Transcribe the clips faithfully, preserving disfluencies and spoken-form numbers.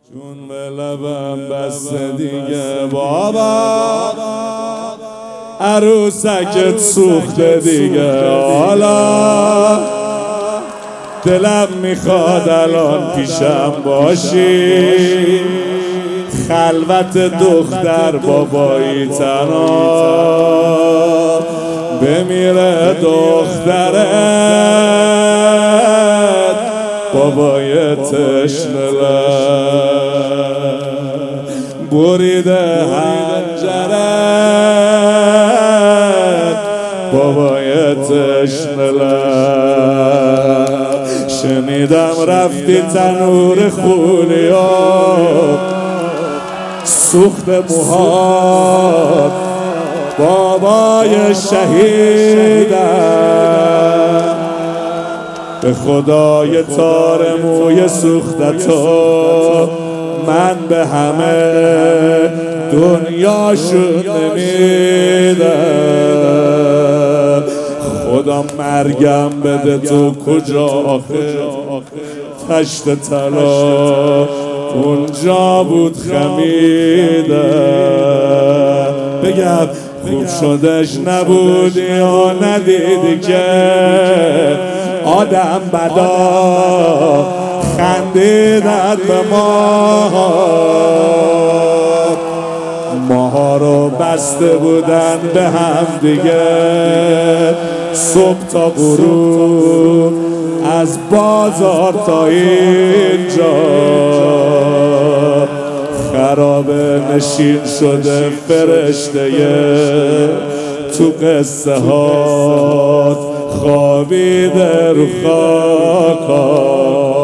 جون به لبم بسته دیگه بابا، عروسکت سوخته دیگه. حالا دلم میخواد الان پیشم باشی، خلوت دختر بابایی تنها بمیره دخترت بابای تشنه بریده هنجرت بابای تشنه. شنیدم رفتی تنور خونیا سوخت موهات بابای شهیدم، به خدای تار موی سوختتو من به همه دنیاشون نمیدم. خدا مرگم بده تو کجا آخه تشت طلا اونجا بود خمیدم. بگم خوب شدش نبودی یا ندیدی که آدم بدا خندیدن به ما، ماها رو بسته بودن به هم دیگه صبح تا غروب از بازار تا اینجا. خرابه نشین شده فرشته تو قصه هات خوابیده رو خاکا.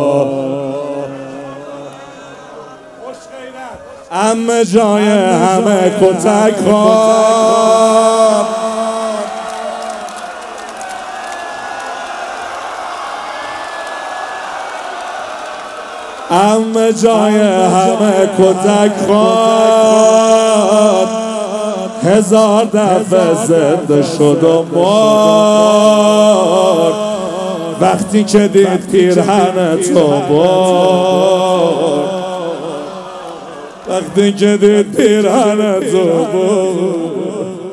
همه جای همه کتک خواب، همه جای همه کتک خواب. هزار دفعه زنده شد و مرد وقتی که دید پیرهن تو برد، وقتی که دید پیرهن تو برد.